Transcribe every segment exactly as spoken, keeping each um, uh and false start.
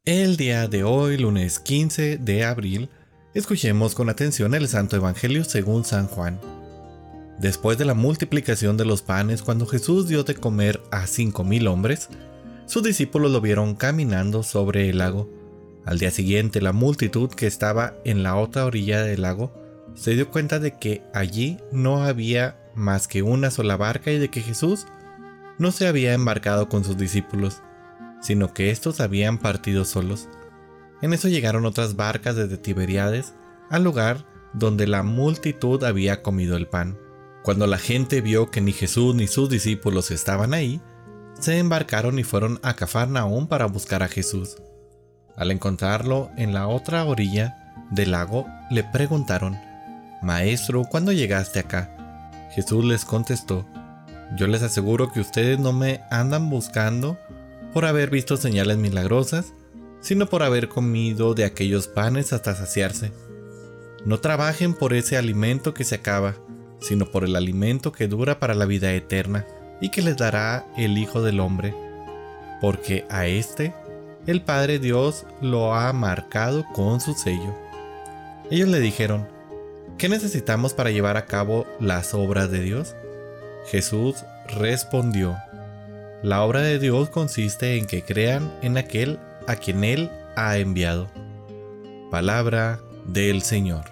El día de hoy, lunes quince de abril, escuchemos con atención el Santo Evangelio según San Juan. Después de la multiplicación de los panes, cuando Jesús dio de comer a cinco mil hombres, sus discípulos lo vieron caminando sobre el lago. Al día siguiente, la multitud que estaba en la otra orilla del lago se dio cuenta de que allí no había más que una sola barca y de que Jesús no se había embarcado con sus discípulos, sino que éstos habían partido solos. En eso llegaron otras barcas desde Tiberíades al lugar donde la multitud había comido el pan. Cuando la gente vio que ni Jesús ni sus discípulos estaban ahí, se embarcaron y fueron a Cafarnaúm para buscar a Jesús. Al encontrarlo en la otra orilla del lago, le preguntaron: «Maestro, ¿cuándo llegaste acá?». Jesús les contestó: «Yo les aseguro que ustedes no me andan buscando por haber visto señales milagrosas, sino por haber comido de aquellos panes hasta saciarse. No trabajen por ese alimento que se acaba, sino por el alimento que dura para la vida eterna y que les dará el Hijo del Hombre, porque a éste el Padre Dios lo ha marcado con su sello». Ellos le dijeron: «¿Qué necesitamos para llevar a cabo las obras de Dios?». Jesús respondió: «La obra de Dios consiste en que crean en aquel a quien Él ha enviado». Palabra del Señor.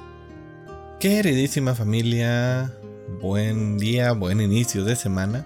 Queridísima familia, buen día, buen inicio de semana.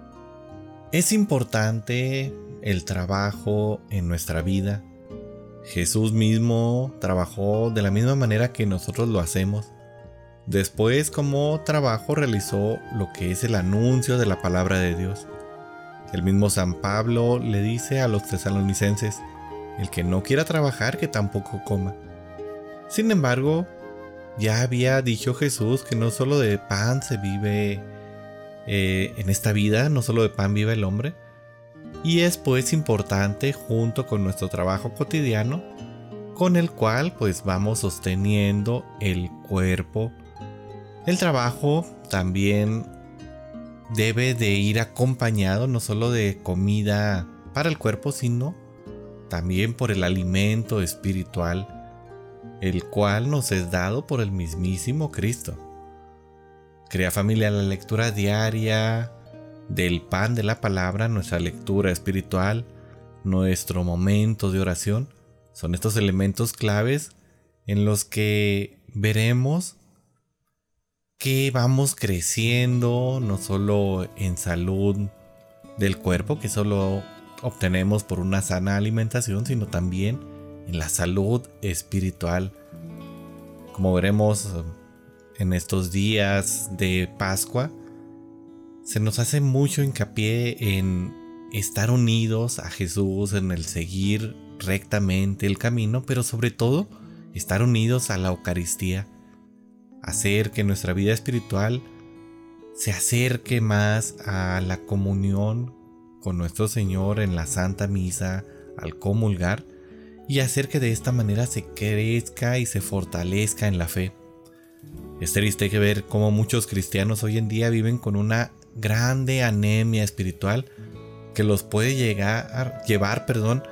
Es importante el trabajo en nuestra vida. Jesús mismo trabajó de la misma manera que nosotros lo hacemos. Después, como trabajo, realizó lo que es el anuncio de la palabra de Dios. El mismo San Pablo le dice a los tesalonicenses: «El que no quiera trabajar, que tampoco coma». Sin embargo, ya había dicho Jesús que no solo de pan se vive eh, en esta vida, no solo de pan vive el hombre. Y es pues importante, junto con nuestro trabajo cotidiano, con el cual pues vamos sosteniendo el cuerpo. El trabajo también debe de ir acompañado no solo de comida para el cuerpo, sino también por el alimento espiritual, el cual nos es dado por el mismísimo Cristo. Querida familia, la lectura diaria del pan de la palabra, nuestra lectura espiritual, nuestro momento de oración, son estos elementos claves en los que veremos que vamos creciendo, no solo en salud del cuerpo, que solo obtenemos por una sana alimentación, sino también en la salud espiritual. Como veremos en estos días de Pascua, se nos hace mucho hincapié en estar unidos a Jesús, en el seguir rectamente el camino, pero sobre todo estar unidos a la Eucaristía. Hacer que nuestra vida espiritual se acerque más a la comunión con nuestro Señor en la Santa Misa al comulgar, y hacer que de esta manera se crezca y se fortalezca en la fe. Es triste que ver cómo muchos cristianos hoy en día viven con una grande anemia espiritual que los puede llegar a llevar, perdón,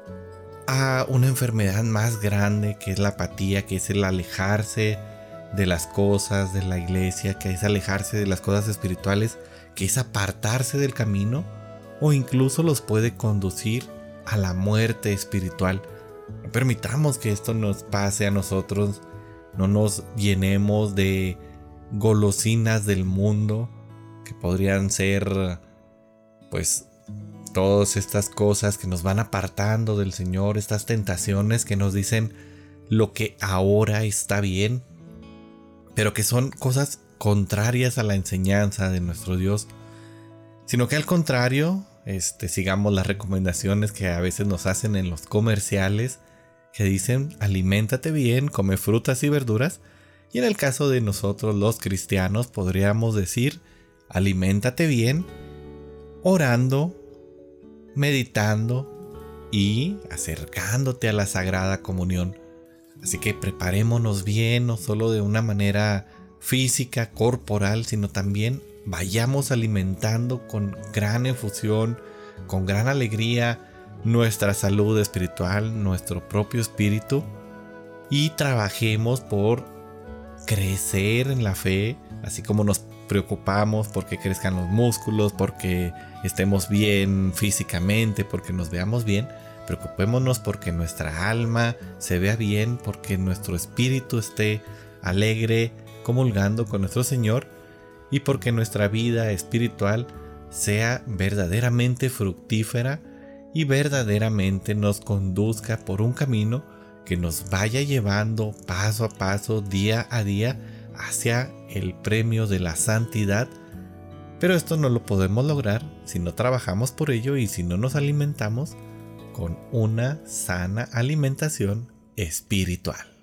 a una enfermedad más grande, que es la apatía, que es el alejarse de las cosas de la iglesia, que es alejarse de las cosas espirituales, que es apartarse del camino, o incluso los puede conducir a la muerte espiritual. No permitamos que esto nos pase a nosotros. No nos llenemos de golosinas del mundo, que podrían ser pues todas estas cosas que nos van apartando del Señor, estas tentaciones que nos dicen lo que ahora está bien, pero que son cosas contrarias a la enseñanza de nuestro Dios, sino que al contrario, este, sigamos las recomendaciones que a veces nos hacen en los comerciales, que dicen: aliméntate bien, come frutas y verduras. Y en el caso de nosotros los cristianos podríamos decir: aliméntate bien, orando, meditando y acercándote a la Sagrada Comunión. Así que preparémonos bien, no solo de una manera física, corporal, sino también vayamos alimentando con gran efusión, con gran alegría nuestra salud espiritual, nuestro propio espíritu, y trabajemos por crecer en la fe, así como nos preocupamos porque crezcan los músculos, porque estemos bien físicamente, porque nos veamos bien. Preocupémonos porque nuestra alma se vea bien, porque nuestro espíritu esté alegre, comulgando con nuestro Señor, y porque nuestra vida espiritual sea verdaderamente fructífera y verdaderamente nos conduzca por un camino que nos vaya llevando paso a paso, día a día, hacia el premio de la santidad. Pero esto no lo podemos lograr si no trabajamos por ello y si no nos alimentamos con una sana alimentación espiritual.